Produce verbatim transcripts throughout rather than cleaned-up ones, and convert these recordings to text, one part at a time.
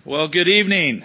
Well, good evening.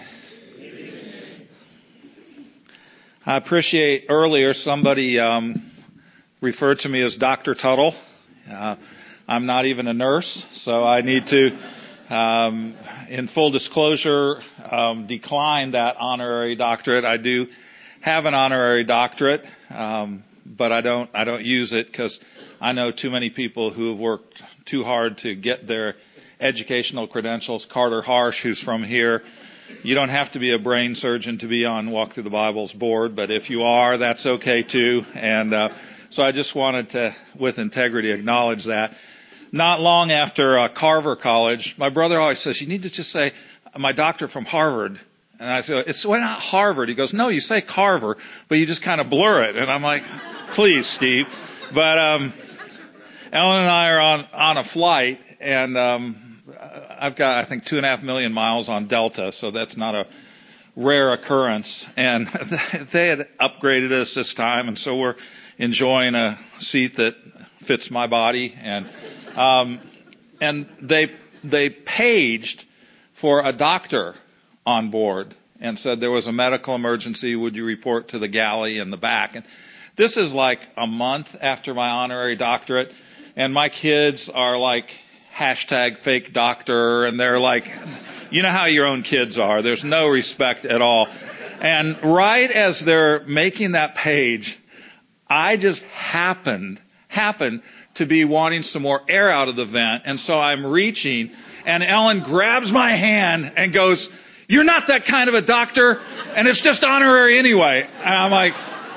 I appreciate earlier somebody um, referred to me as Doctor Tuttle. Uh, I'm not even a nurse, so I need to, um, in full disclosure, um, decline that honorary doctorate. I do have an honorary doctorate, um, but I don't I don't use it because I know too many people who have worked too hard to get their educational credentials. Carter Harsh, who's from here. You don't have to be a brain surgeon to be on Walk Through the Bible's board, but if you are, that's okay too. And uh, so I just wanted to, with integrity, acknowledge that. Not long after uh, Carver College, my brother always says, you need to just say, my doctor from Harvard. And I say, it's why not Harvard? He goes, no, you say Carver, but you just kind of blur it. And I'm like, please, Steve. But um, Ellen and I are on, on a flight, and um, I've got, I think, two and a half million miles on Delta, so that's not a rare occurrence. And they had upgraded us this time, and so we're enjoying a seat that fits my body. And um, and they they paged for a doctor on board and said there was a medical emergency. Would you report to the galley in the back? And this is like a month after my honorary doctorate, and my kids are like, hashtag fake doctor, and they're like, you know how your own kids are. There's no respect at all. And right as they're making that page, I just happened, happened to be wanting some more air out of the vent. And so I'm reaching, and Ellen grabs my hand and goes, you're not that kind of a doctor, and it's just honorary anyway. And I'm like,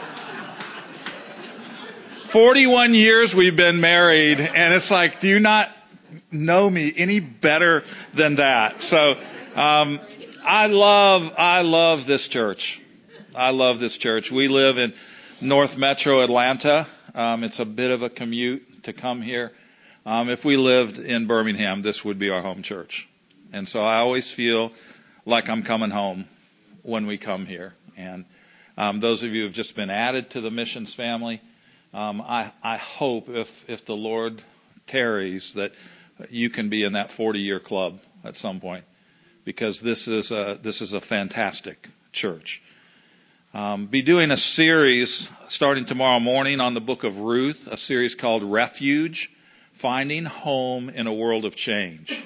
forty-one years we've been married, and it's like, do you not know me any better than that? So um, I love I love this church. I love this church. We live in North Metro Atlanta. Um, it's a bit of a commute to come here. Um, if we lived in Birmingham, this would be our home church. And so I always feel like I'm coming home when we come here. And um, those of you who have just been added to the missions family, um, I, I hope if if the Lord tarries that you can be in that forty-year club at some point, because this is a, this is a fantastic church. Um, be doing a series starting tomorrow morning on the book of Ruth, a series called Refuge, Finding Home in a World of Change.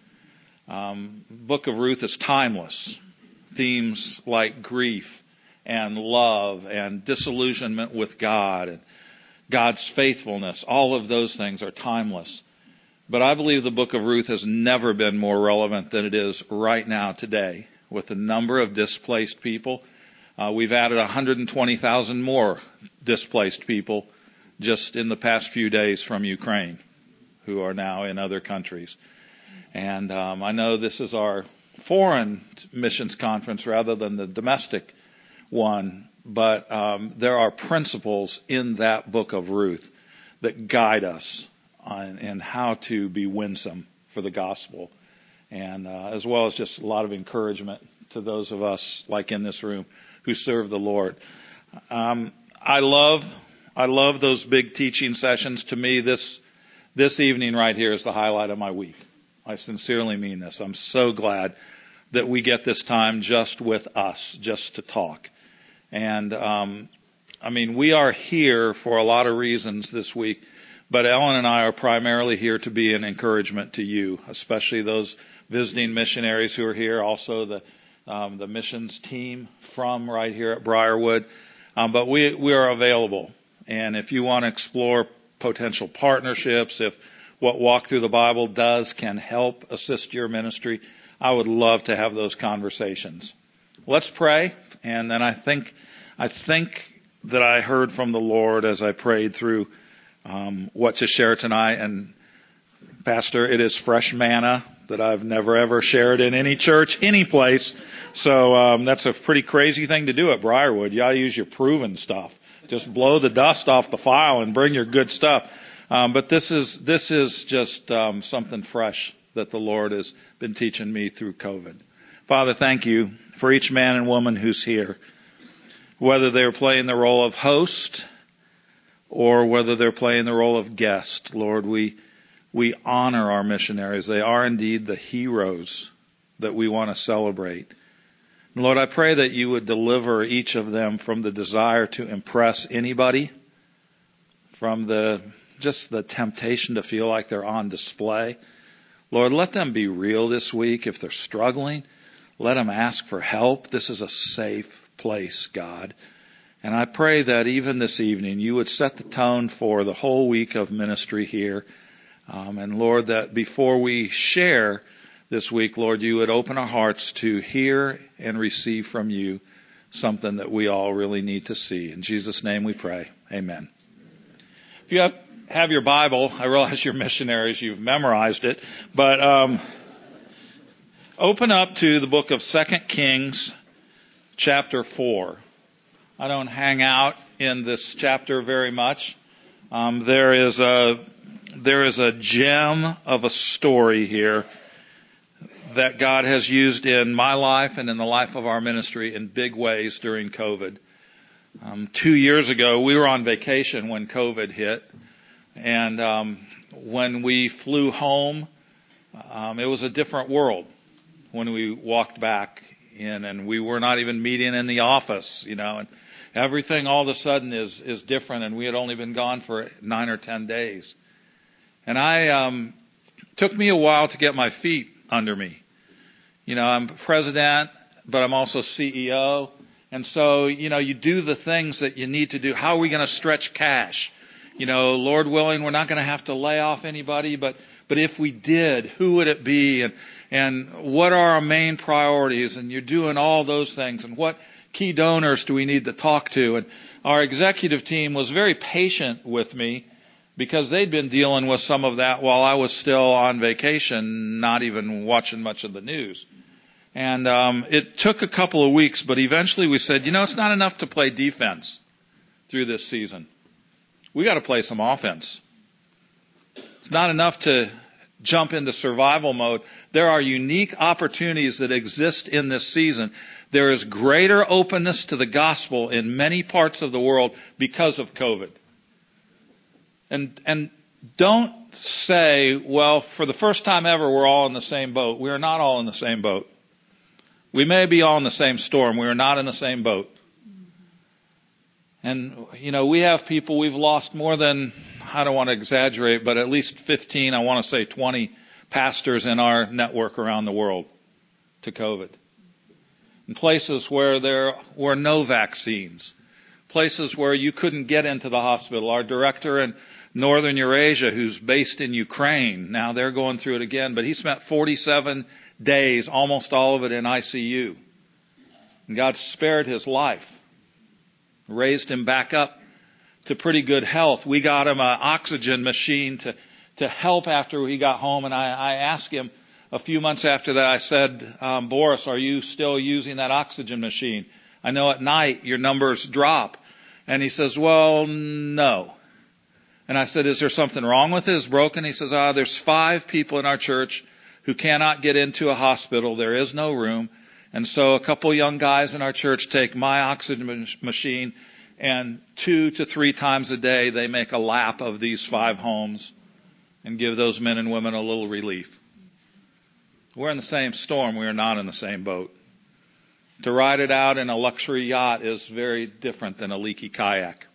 Um, book of Ruth is timeless. Themes like grief and love and disillusionment with God and God's faithfulness, all of those things are timeless. But I believe the book of Ruth has never been more relevant than it is right now today, with the number of displaced people. Uh, we've added one hundred twenty thousand more displaced people just in the past few days from Ukraine, who are now in other countries. And um, I know this is our foreign missions conference rather than the domestic one, but um, there are principles in that book of Ruth that guide us on, and how to be winsome for the gospel, and uh, as well as just a lot of encouragement to those of us like in this room who serve the Lord. Um, I love, I love those big teaching sessions. To me, this this evening right here is the highlight of my week. I sincerely mean this. I'm so glad that we get this time just with us, just to talk. And um, I mean, we are here for a lot of reasons this week. But Ellen and I are primarily here to be an encouragement to you, especially those visiting missionaries who are here, also the um, the missions team from right here at Briarwood. Um, but we we are available, and if you want to explore potential partnerships, if what Walk Through the Bible does can help assist your ministry, I would love to have those conversations. Let's pray, and then I think I think that I heard from the Lord as I prayed through Um, what to share tonight. And Pastor, it is fresh manna that I've never ever shared in any church, any place. So um, that's a pretty crazy thing to do at Briarwood. You ought to use your proven stuff. Just blow the dust off the file and bring your good stuff. Um, but this is this is just um, something fresh that the Lord has been teaching me through COVID. Father, thank you for each man and woman who's here, whether they're playing the role of host or whether they're playing the role of guest. Lord, we we honor our missionaries. They are indeed the heroes that we want to celebrate. And Lord, I pray that you would deliver each of them from the desire to impress anybody, from the just the temptation to feel like they're on display. Lord, let them be real this week. If they're struggling, let them ask for help. This is a safe place, God. And I pray that even this evening you would set the tone for the whole week of ministry here. Um, and Lord, that before we share this week, Lord, you would open our hearts to hear and receive from you something that we all really need to see. In Jesus' name we pray. Amen. If you have, have your Bible, I realize you're missionaries, you've memorized it, but um, open up to the book of Second Kings, chapter four. I don't hang out in this chapter very much. Um, there is a there is a gem of a story here that God has used in my life and in the life of our ministry in big ways during COVID. Um, two years ago, we were on vacation when COVID hit, and um, when we flew home, um, it was a different world when we walked back in, and we were not even meeting in the office, you know, and everything all of a sudden is is different, and we had only been gone for nine or ten days. And I um, took me a while to get my feet under me. You know, I'm president, but I'm also C E O. And so, you know, you do the things that you need to do. How are we going to stretch cash? You know, Lord willing, we're not going to have to lay off anybody, but but if we did, who would it be? And and what are our main priorities? And you're doing all those things. And what key donors do we need to talk to? And our executive team was very patient with me because they'd been dealing with some of that while I was still on vacation, not even watching much of the news. And um, it took a couple of weeks, but eventually we said, you know, it's not enough to play defense through this season. We got to play some offense. It's not enough to jump into survival mode. There are unique opportunities that exist in this season. There is greater openness to the gospel in many parts of the world because of COVID. And and don't say, well, for the first time ever, we're all in the same boat. We are not all in the same boat. We may be all in the same storm. We are not in the same boat. And, you know, we have people, we've lost more than, I don't want to exaggerate, but at least fifteen, I want to say twenty pastors in our network around the world to COVID. In places where there were no vaccines. Places where you couldn't get into the hospital. Our director in Northern Eurasia, who's based in Ukraine, now they're going through it again, but he spent forty-seven days, almost all of it in I C U. And God spared his life, raised him back up to pretty good health. We got him an oxygen machine to, to help after he got home, and I, I asked him a few months after that, I said, um, Boris, are you still using that oxygen machine? I know at night your numbers drop. And he says, well, no. And I said, is there something wrong with it? Is it broken? He says, ah, there's five people in our church who cannot get into a hospital. There is no room. And so a couple young guys in our church take my oxygen machine, and two to three times a day they make a lap of these five homes and give those men and women a little relief. We're in the same storm. We are not in the same boat. To ride it out in a luxury yacht is very different than a leaky kayak.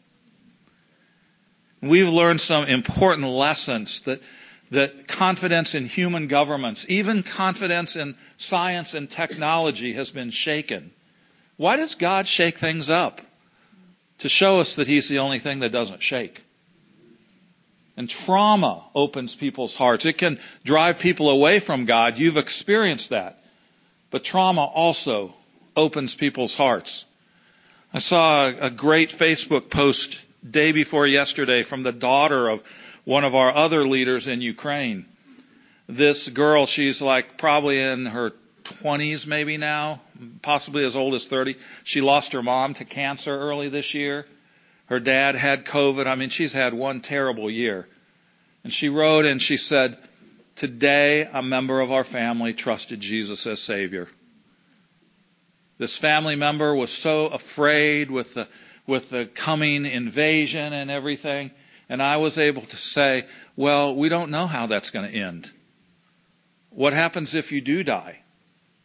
We've learned some important lessons that that confidence in human governments, even confidence in science and technology, has been shaken. Why does God shake things up? To show us that he's the only thing that doesn't shake. And trauma opens people's hearts. It can drive people away from God. You've experienced that. But trauma also opens people's hearts. I saw a, a great Facebook post day before yesterday from the daughter of one of our other leaders in Ukraine. This girl, she's like probably in her twenties maybe now, possibly as old as thirty. She lost her mom to cancer early this year. Her dad had COVID. I mean, she's had one terrible year. And she wrote and she said, today a member of our family trusted Jesus as Savior. This family member was so afraid with the with the coming invasion and everything. And I was able to say, well, we don't know how that's going to end. What happens if you do die?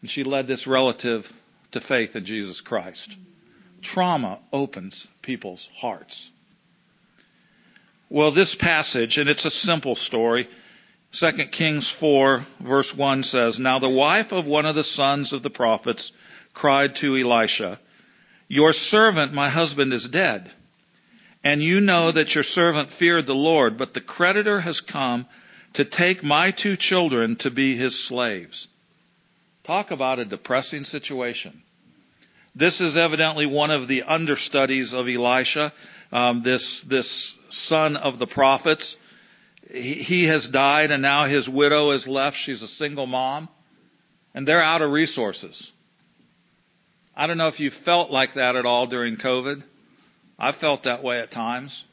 And she led this relative to faith in Jesus Christ. Trauma opens people's hearts. Well, this passage, and it's a simple story, Second Kings four, verse one says, "Now the wife of one of the sons of the prophets cried to Elisha, 'Your servant, my husband, is dead. And you know that your servant feared the Lord, but the creditor has come to take my two children to be his slaves.'" Talk about a depressing situation. This is evidently one of the understudies of Elisha, um, this this son of the prophets. He, he has died, and now his widow is left. She's a single mom, and they're out of resources. I don't know if you felt like that at all during COVID. I felt that way at times.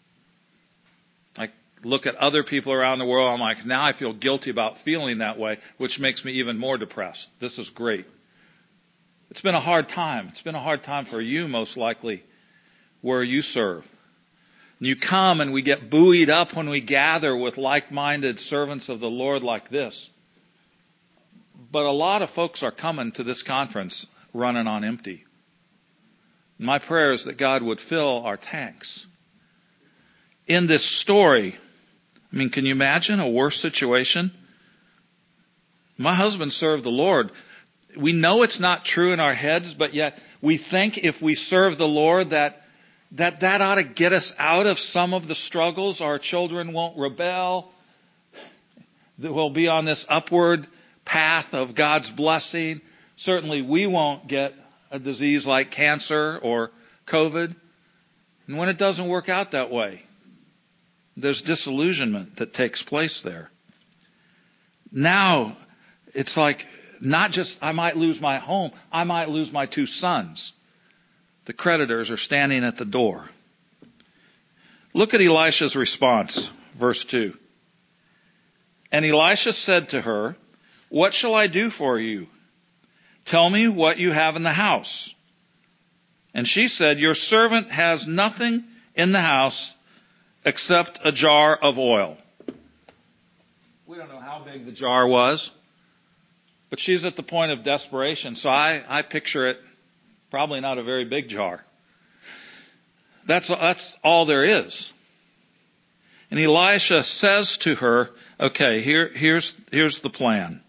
I look at other people around the world, I'm like, now I feel guilty about feeling that way, which makes me even more depressed. This is great. It's been a hard time. It's been a hard time for you, most likely, where you serve. And you come and we get buoyed up when we gather with like-minded servants of the Lord like this. But a lot of folks are coming to this conference running on empty. My prayer is that God would fill our tanks. In this story, I mean, can you imagine a worse situation? My husband served the Lord. We know it's not true in our heads, but yet we think if we serve the Lord that that, that ought to get us out of some of the struggles. Our children won't rebel. That we'll be on this upward path of God's blessing. Certainly we won't get a disease like cancer or COVID. And when it doesn't work out that way, there's disillusionment that takes place there. Now, it's like, not just I might lose my home, I might lose my two sons. The creditors are standing at the door. Look at Elisha's response, verse two. "And Elisha said to her, 'What shall I do for you? Tell me what you have in the house.' And she said, 'Your servant has nothing in the house except a jar of oil.'" We don't know how big the jar was, but she's at the point of desperation, so I, I picture it probably not a very big jar. That's, that's all there is. And Elisha says to her, okay, here, here's, here's the plan.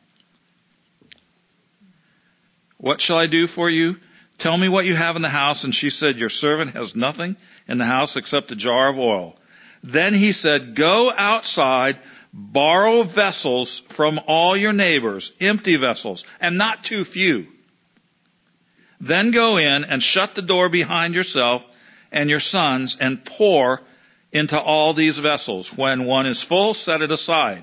"What shall I do for you? Tell me what you have in the house." And she said, "Your servant has nothing in the house except a jar of oil." Then he said, "Go outside, borrow vessels from all your neighbors, empty vessels, and not too few. Then go in and shut the door behind yourself and your sons and pour into all these vessels. When one is full, set it aside."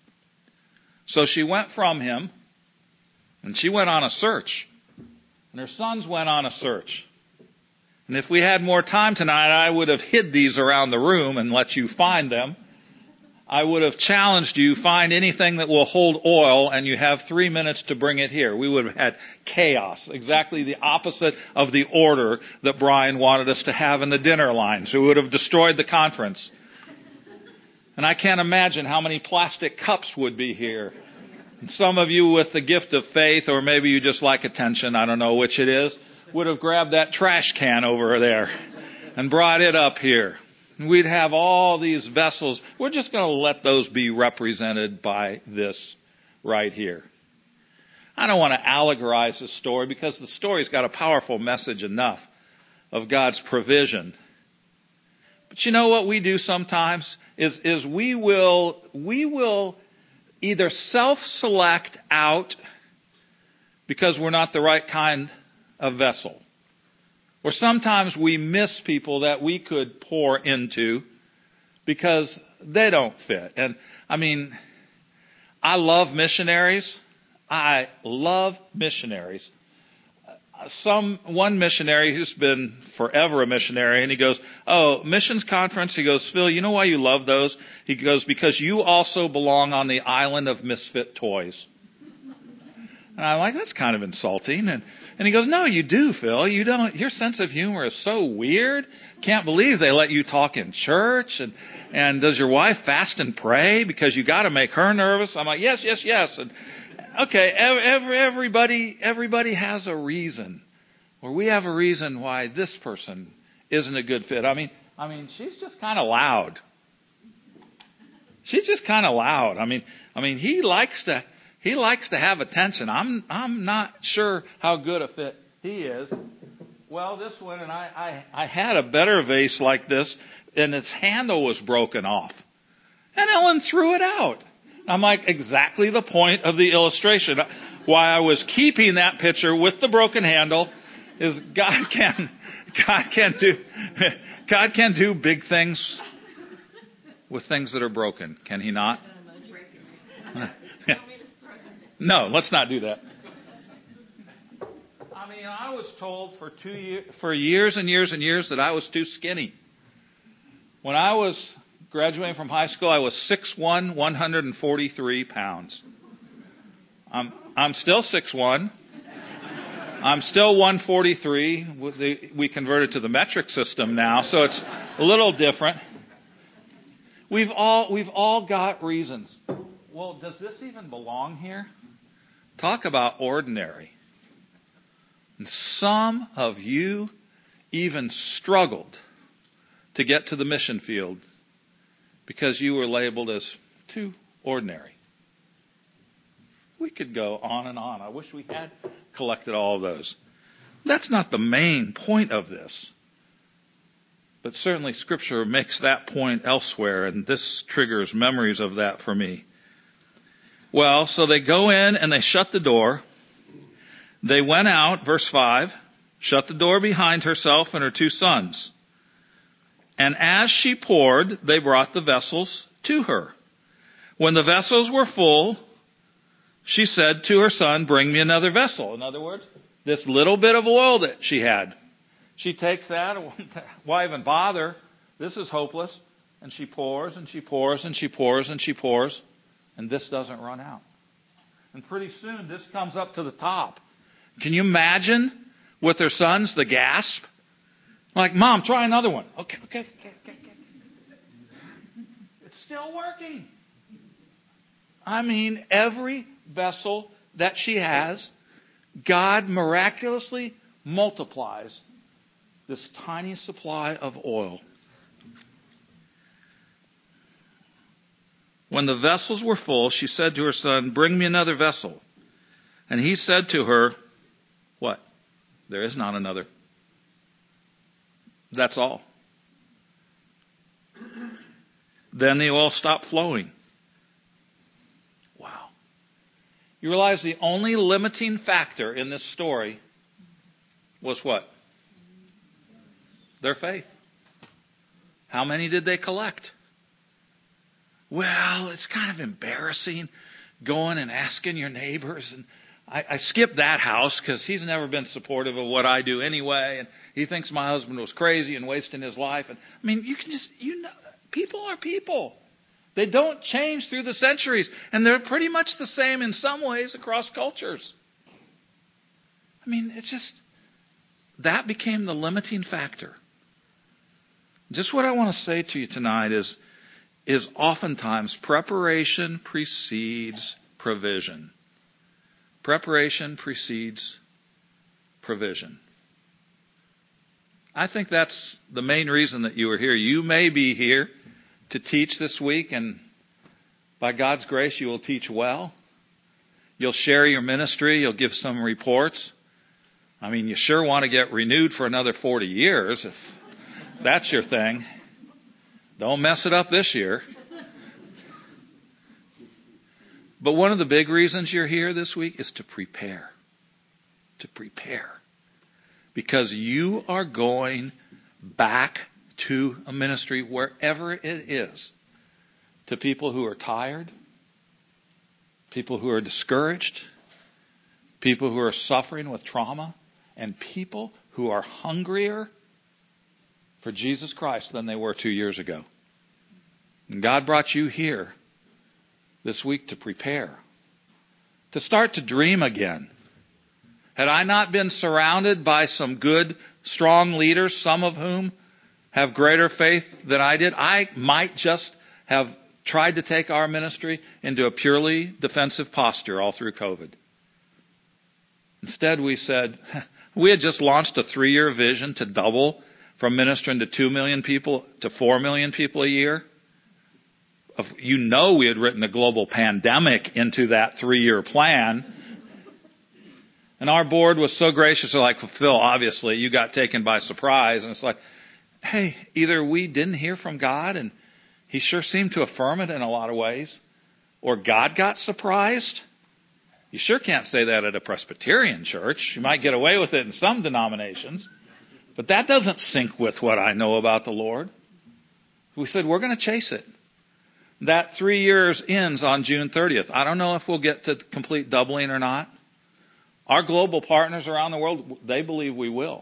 So she went from him, and she went on a search. And her sons went on a search. And if we had more time tonight, I would have hid these around the room and let you find them. I would have challenged you, find anything that will hold oil, and you have three minutes to bring it here. We would have had chaos, exactly the opposite of the order that Brian wanted us to have in the dinner line. So we would have destroyed the conference. And I can't imagine how many plastic cups would be here. And some of you with the gift of faith, or maybe you just like attention, I don't know which it is, would have grabbed that trash can over there and brought it up here. We'd have all these vessels. We're just going to let those be represented by this right here. I don't want to allegorize the story because the story's got a powerful message enough of God's provision. But you know what we do sometimes is, is we will, we will either self-select out because we're not the right kind of vessel. Or sometimes we miss people that we could pour into because they don't fit. And I mean, I love missionaries. I love missionaries. Some, one missionary who's been forever a missionary, and he goes, "Oh, missions conference." He goes, "Phil, you know why you love those?" He goes, "Because you also belong on the island of misfit toys." And I'm like, that's kind of insulting. And, and he goes, "No, you do, Phil. You don't, your sense of humor is so weird. Can't believe they let you talk in church. And, and does your wife fast and pray? Because you got to make her nervous." I'm like, yes, yes, yes. And okay, every, everybody, everybody has a reason, or we have a reason why this person isn't a good fit. I mean, I mean, she's just kind of loud. She's just kind of loud. I mean, I mean, he likes to, he likes to have attention. I'm, I'm not sure how good a fit he is. Well, this one, and I, I, I had a better vase like this, and its handle was broken off. And Ellen threw it out. I'm like, exactly the point of the illustration. Why I was keeping that picture with the broken handle is God can, God can do, God can do big things with things that are broken. Can he not? No, let's not do that. I mean, I was told for two years, for years and years and years that I was too skinny. When I was graduating from high school, I was six one, one hundred forty-three pounds. I'm I'm still six one. I'm still one forty-three. We converted to the metric system now, so it's a little different. We've all we've all got reasons. Well, does this even belong here? Talk about ordinary. And some of you even struggled to get to the mission field because you were labeled as too ordinary. We could go on and on. I wish we had collected all of those. That's not the main point of this. But certainly Scripture makes that point elsewhere, and this triggers memories of that for me. Well, so they go in and they shut the door. They went out, verse five, shut the door behind herself and her two sons. And as she poured, they brought the vessels to her. When the vessels were full, she said to her son, bring me another vessel. In other words, this little bit of oil that she had. She takes that, why even bother? This is hopeless. And she pours and she pours and she pours and she pours. And this doesn't run out. And pretty soon this comes up to the top. Can you imagine with her sons, the gasp? Like, Mom, try another one. Okay, okay, okay, okay, okay. It's still working. I mean, every vessel that she has, God miraculously multiplies this tiny supply of oil. When the vessels were full, she said to her son, bring me another vessel. And he said to her, what? There is not another. That's all. Then the oil stopped flowing. Wow. You realize the only limiting factor in this story was what? Their faith. How many did they collect? Well, it's kind of embarrassing going and asking your neighbors. And I, I skipped that house because he's never been supportive of what I do anyway. And he thinks my husband was crazy and wasting his life. And I mean, you can just, you know, people are people. They don't change through the centuries. And they're pretty much the same in some ways across cultures. I mean, it's just, that became the limiting factor. Just what I want to say to you tonight is, is oftentimes preparation precedes provision. Preparation precedes provision. I think that's the main reason that you are here. You may be here to teach this week, and by God's grace, you will teach well. You'll share your ministry. You'll give some reports. I mean, you sure want to get renewed for another forty years if that's your thing. Don't mess it up this year. But one of the big reasons you're here this week is to prepare. To prepare. Because you are going back to a ministry wherever it is. To people who are tired. People who are discouraged. People who are suffering with trauma. And people who are hungrier for Jesus Christ than they were two years ago. And God brought you here this week to prepare, to start to dream again. Had I not been surrounded by some good, strong leaders, some of whom have greater faith than I did, I might just have tried to take our ministry into a purely defensive posture all through COVID. Instead, we said, we had just launched a three-year vision to double from ministering to two million people to four million people a year. You know we had written a global pandemic into that three-year plan. And our board was so gracious, they're like, Phil, obviously, you got taken by surprise. And it's like, hey, either we didn't hear from God, and he sure seemed to affirm it in a lot of ways, or God got surprised. You sure can't say that at a Presbyterian church. You might get away with it in some denominations, but that doesn't sync with what I know about the Lord. We said, we're going to chase it. That three years ends on June thirtieth. I don't know if we'll get to complete doubling or not. Our global partners around the world, they believe we will.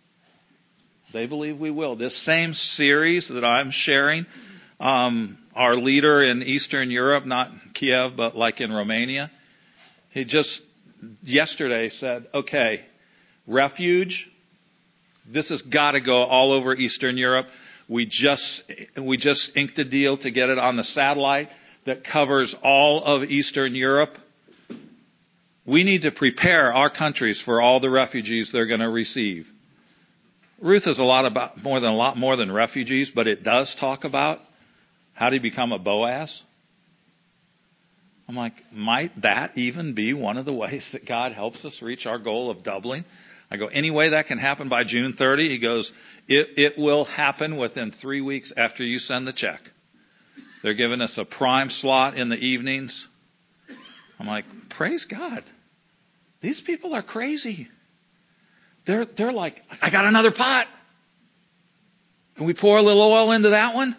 They believe we will. This same series that I'm sharing, um, our leader in Eastern Europe, not Kiev, but like in Romania, he just yesterday said, okay, refuge, this has got to go all over Eastern Europe. We just, we just inked a deal to get it on the satellite that covers all of Eastern Europe. We need to prepare our countries for all the refugees they're going to receive. Ruth is a lot about more than a lot more than refugees, but it does talk about how to become a Boaz. I'm like, might that even be one of the ways that God helps us reach our goal of doubling? I go, any way that can happen by June thirtieth? He goes, it, it will happen within three weeks after you send the check. They're giving us a prime slot in the evenings. I'm like, praise God. These people are crazy. They're, they're like, I got another pot. Can we pour a little oil into that one?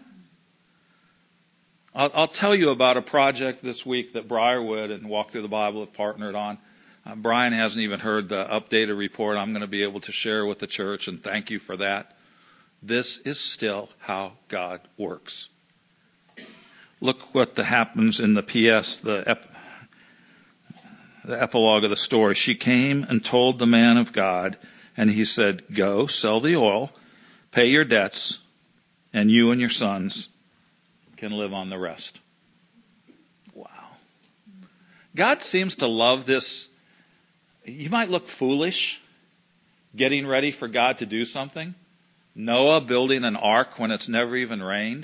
I'll, I'll tell you about a project this week that Briarwood and Walk Through the Bible have partnered on. Uh, Brian hasn't even heard the updated report I'm going to be able to share with the church, and thank you for that. This is still how God works. Look what the happens in the P S, the, ep, the epilogue of the story. She came and told the man of God, and he said, go, sell the oil, pay your debts, and you and your sons can live on the rest. Wow. God seems to love this. You might look foolish getting ready for God to do something. Noah building an ark when it's never even rained.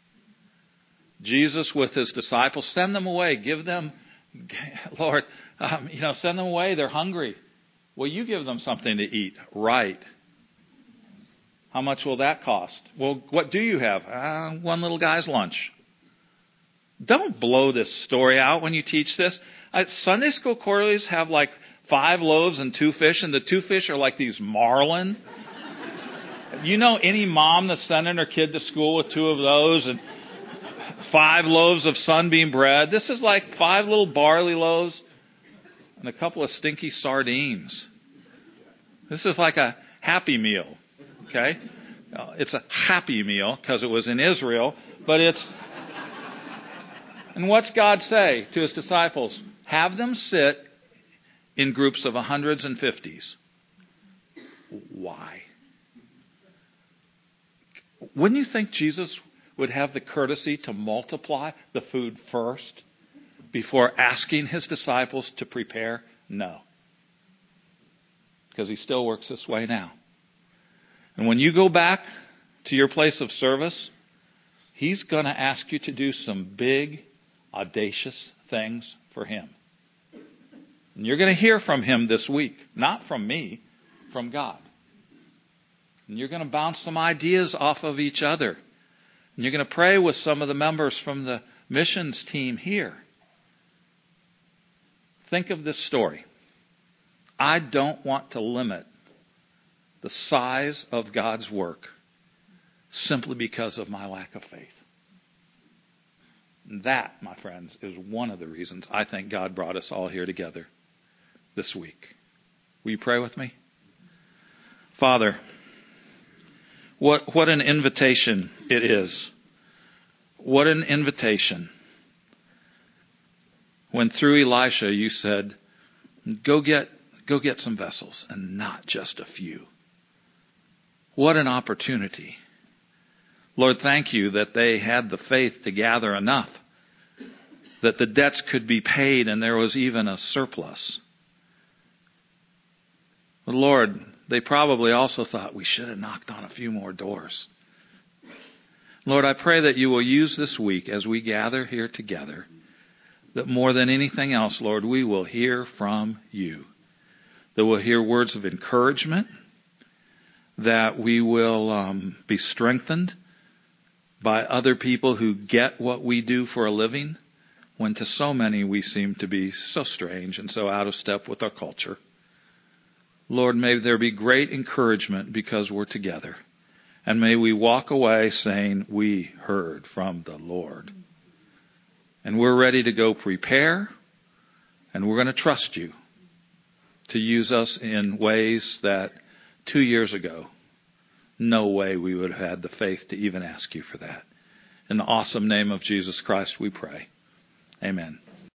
Jesus with his disciples, send them away. Give them, Lord, um, you know, send them away. They're hungry. Well, you give them something to eat. Right. How much will that cost? Well, what do you have? Uh, one little guy's lunch. Don't blow this story out when you teach this. Uh, Sunday school quarterlies have like five loaves and two fish, and the two fish are like these marlin. You know any mom that's sending her kid to school with two of those and five loaves of sunbeam bread? This is like five little barley loaves and a couple of stinky sardines. This is like a happy meal, okay? It's a happy meal because it was in Israel, but it's... And what's God say to his disciples? Have them sit in groups of hundreds and fifties. Why? Wouldn't you think Jesus would have the courtesy to multiply the food first before asking his disciples to prepare? No. Because he still works this way now. And when you go back to your place of service, he's going to ask you to do some big, audacious things for him. And you're going to hear from him this week. Not from me, from God. And you're going to bounce some ideas off of each other. And you're going to pray with some of the members from the missions team here. Think of this story. I don't want to limit the size of God's work simply because of my lack of faith. And that, my friends, is one of the reasons I think God brought us all here together this week. Will you pray with me? Father, what, what an invitation it is. What an invitation. When through Elisha you said, go get, go get some vessels and not just a few. What an opportunity. Lord, thank you that they had the faith to gather enough that the debts could be paid and there was even a surplus. But Lord, they probably also thought we should have knocked on a few more doors. Lord, I pray that you will use this week as we gather here together, that more than anything else, Lord, we will hear from you. That we'll hear words of encouragement, that we will um, be strengthened by other people who get what we do for a living, when to so many we seem to be so strange and so out of step with our culture. Lord, may there be great encouragement because we're together. And may we walk away saying, we heard from the Lord. And we're ready to go prepare, and we're going to trust you to use us in ways that two years ago, no way we would have had the faith to even ask you for that. In the awesome name of Jesus Christ we pray. Amen.